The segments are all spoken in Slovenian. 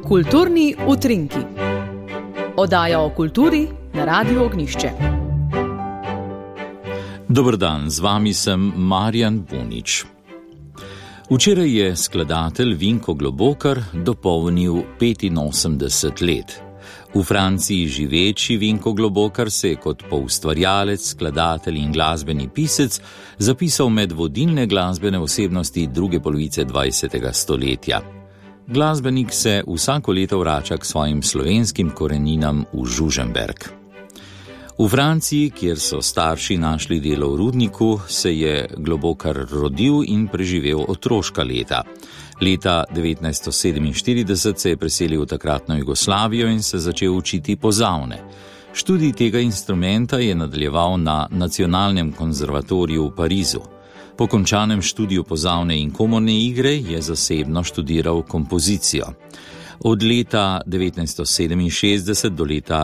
Kulturni utrinki. Oddaja o kulturi na Radiu Ognjišče. Dober dan, z vami sem Marjan Bunič. Včeraj je skladatelj Vinko Globokar dopolnil 85 let. V Franciji živeči Vinko Globokar se je kot poustvarjalec, skladatelj in glasbeni pisec zapisal med vodilne glasbene osebnosti druge polovice 20. stoletja. Glasbenik se vsako leto vrača k svojim slovenskim koreninam v Žužemberk. V Franciji, kjer so starši našli delo v rudniku, se je Globokar rodil in preživel otroška leta. Leta 1947 se je preselil v takratno Jugoslavijo in se začel učiti pozavne. Študij tega instrumenta je nadaljeval na Nacionalnem konzervatoriju v Parizu. Po končanem študiju pozavne in komorne igre je zasebno študiral kompozicijo. Od leta 1967 do leta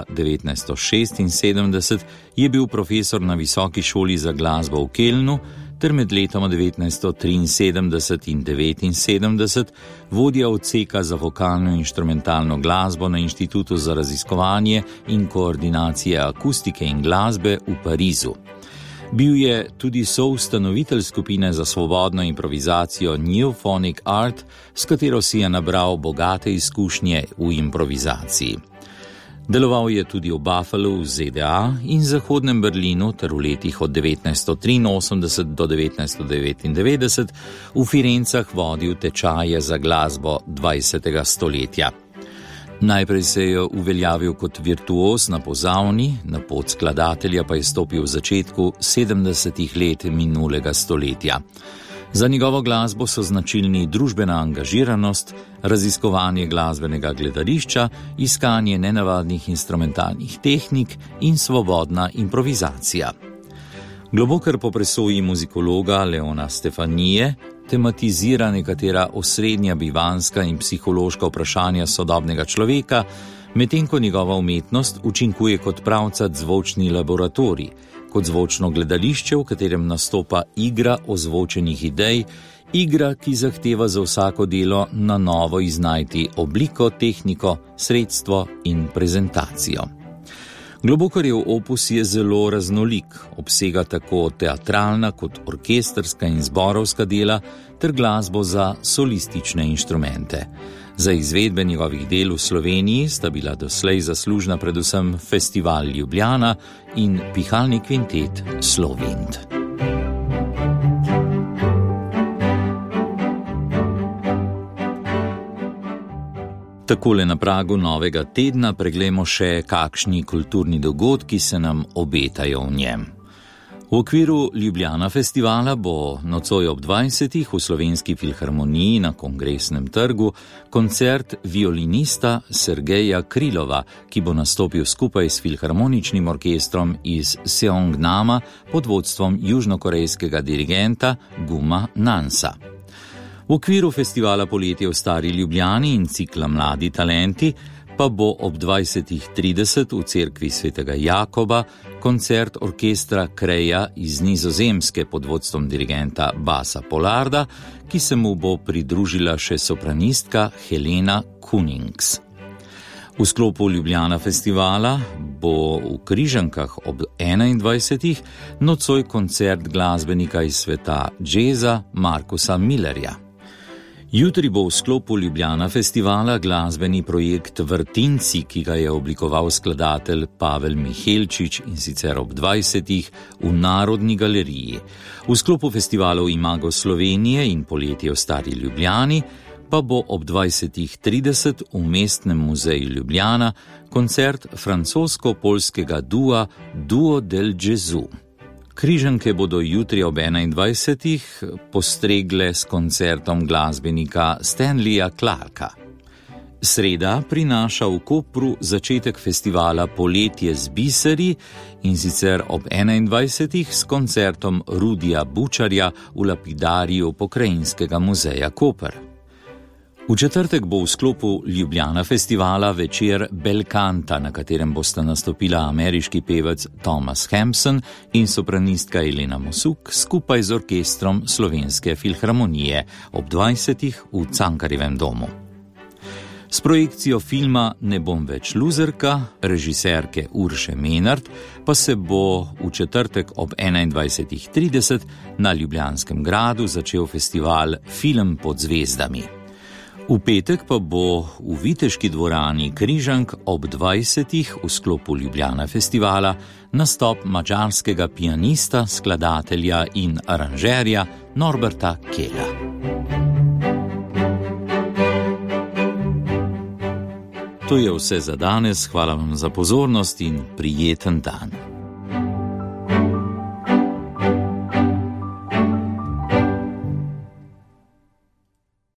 1976 je bil profesor na Visoki šoli za glasbo v Kelnu ter med letoma 1973 in 1979 vodja odseka za vokalno in inštrumentalno glasbo na Inštitutu za raziskovanje in koordinacije akustike in glasbe v Parizu. Bil je tudi soustanovitelj skupine za svobodno improvizacijo New Phonic Art, s katero si je nabral bogate izkušnje v improvizaciji. Deloval je tudi v Buffalu v ZDA in Zahodnem Berlinu ter v letih od 1983 do 1999 v Firencah vodil tečaje za glasbo 20. stoletja. Najprej se je uveljavil kot virtuoz na pozavni, na pot skladatelja pa je stopil v začetku 70. let minulega stoletja. Za njegovo glasbo so značilni družbena angažiranost, raziskovanje glasbenega gledališča, iskanje nenavadnih instrumentalnih tehnik in svobodna improvizacija. Globokar po presoji muzikologa Leona Stefanije tematizira nekatera osrednja bivanska in psihološka vprašanja sodobnega človeka, medtem ko njegova umetnost učinkuje kot pravcat zvočni laboratorij, kot zvočno gledališče, v katerem nastopa igra ozvočenih idej, igra, ki zahteva za vsako delo na novo iznajti obliko, tehniko, sredstvo in prezentacijo. Globokarjev opus je zelo raznolik, obsega tako teatralna kot orkestrska in zborovska dela ter glasbo za solistične inštrumente. Za izvedbe njegovih del v Sloveniji sta bila doslej zaslužna predvsem Festival Ljubljana in pihalni kvintet Slovind. Takole na pragu novega tedna preglejmo še, kakšni kulturni dogodki se nam obetajo v njem. V okviru Ljubljana festivala bo nocoj ob 20. v Slovenski filharmoniji na Kongresnem trgu koncert violinista Sergeja Krilova, ki bo nastopil skupaj s filharmoničnim orkestrom iz Seongnama pod vodstvom južnokorejskega dirigenta Guma Nansa. V okviru festivala Poletje v Stari Ljubljani in cikla Mladi talenti pa bo ob 20:30 v cerkvi svetega Jakoba koncert orkestra Kreja iz Nizozemske pod vodstvom dirigenta Basa Polarda, ki se mu bo pridružila še sopranistka Helena Kunings. V sklopu Ljubljana festivala bo v Križankah ob 21. nocoj koncert glasbenika iz sveta džeza Markusa Millerja. Jutri bo v sklopu Ljubljana festivala glasbeni projekt Vrtinci, ki ga je oblikoval skladatelj Pavel Mihelčič, in sicer ob 20. v Narodni galeriji. V sklopu festivalov Imago Slovenije in Poletje v Stari Ljubljani pa bo ob 20:30 v Mestnem muzeju Ljubljana koncert francosko-poljskega dua Duo del Gesù. Križanke bodo jutri ob 21. postregle s koncertom glasbenika Stanleya Clarka. Sreda prinaša v Kopru začetek festivala Poletje z biseri, in sicer ob 21. s koncertom Rudija Bučarja v lapidariju Pokrajinskega muzeja Koper. V četrtek bo v sklopu Ljubljana festivala večer Belcanta, na katerem bosta nastopila ameriški pevec Thomas Hampson in sopranistka Elena Mosuk skupaj z orkestrom Slovenske filharmonije ob 20. v Cankarjevem domu. S projekcijo filma Ne bom več luzerka, režiserke Urše Menart, pa se bo v četrtek ob 21:30 na Ljubljanskem gradu začel festival Film pod zvezdami. V petek pa bo v Viteški dvorani Križank ob 20:00 v sklopu Ljubljana festivala nastop madžarskega pianista, skladatelja in aranžerja Norberta Kela. To je vse za danes, hvala vam za pozornost in prijeten dan.